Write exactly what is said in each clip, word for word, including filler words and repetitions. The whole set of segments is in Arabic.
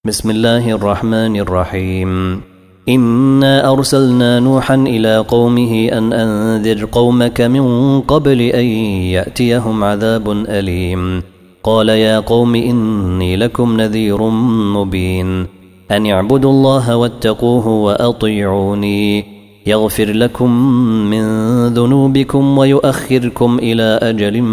بسم الله الرحمن الرحيم. إنا أرسلنا نوحا إلى قومه أن أنذر قومك من قبل أن يأتيهم عذاب أليم. قال يا قوم إني لكم نذير مبين أن اعبدوا الله واتقوه وأطيعوني يغفر لكم من ذنوبكم ويؤخركم إلى أجل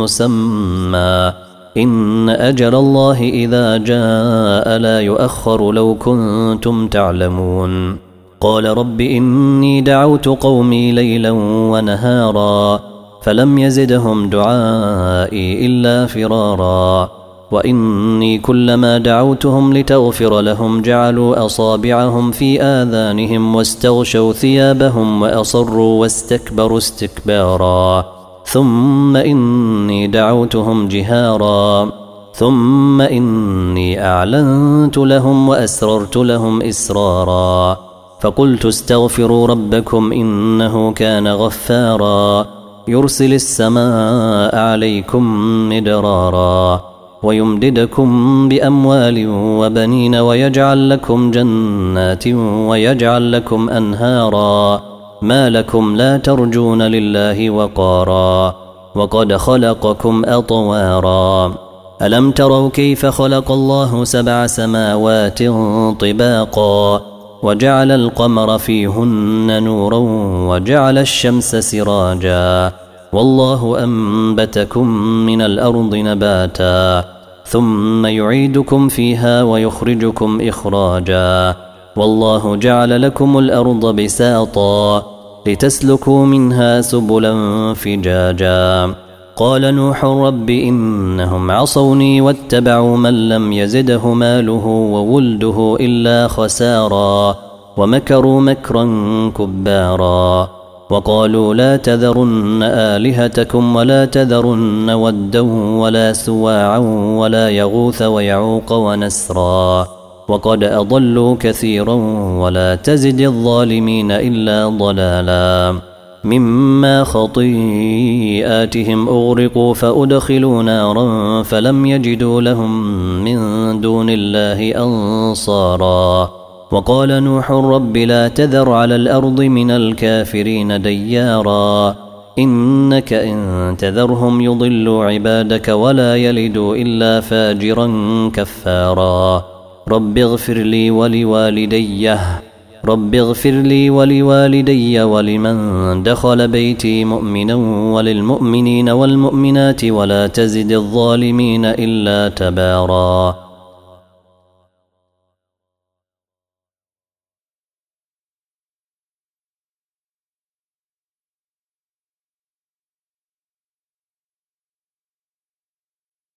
مسمى إن أجل الله إذا جاء لا يؤخر لو كنتم تعلمون. قال رب إني دعوت قومي ليلا ونهارا فلم يزدهم دعائي إلا فرارا وإني كلما دعوتهم لتغفر لهم جعلوا أصابعهم في آذانهم واستغشوا ثيابهم وأصروا واستكبروا استكبارا ثم إني دعوتهم جهارا ثم إني أعلنت لهم وأسررت لهم إسرارا فقلت استغفروا ربكم إنه كان غفارا يرسل السماء عليكم مدرارا ويمددكم بأموال وبنين ويجعل لكم جنات ويجعل لكم أنهارا ما لكم لا ترجون لله وقارا وقد خلقكم أطوارا ألم تروا كيف خلق الله سبع سماوات طباقا وجعل القمر فيهن نورا وجعل الشمس سراجا والله أنبتكم من الأرض نباتا ثم يعيدكم فيها ويخرجكم إخراجا والله جعل لكم الأرض بساطا لتسلكوا منها سبلا فجاجا. قال نوح رب إنهم عصوني واتبعوا من لم يزده ماله وولده إلا خسارا ومكروا مكرا كبارا وقالوا لا تذرن آلهتكم ولا تذرن ودا ولا سواعا ولا يغوث ويعوق ونسرا وقد أضلوا كثيرا ولا تزد الظالمين إلا ضلالا. مما خطيئاتهم أغرقوا فأدخلوا نارا فلم يجدوا لهم من دون الله أنصارا. وقال نوح رب لا تذر على الأرض من الكافرين ديارا إنك إن تذرهم يضلوا عبادك ولا يلدوا إلا فاجرا كفارا. رب اغفر لي ولوالدي رب اغفر لي ولوالدي ولمن دخل بيتي مؤمنا وللمؤمنين والمؤمنات ولا تزد الظالمين إلا تبارا.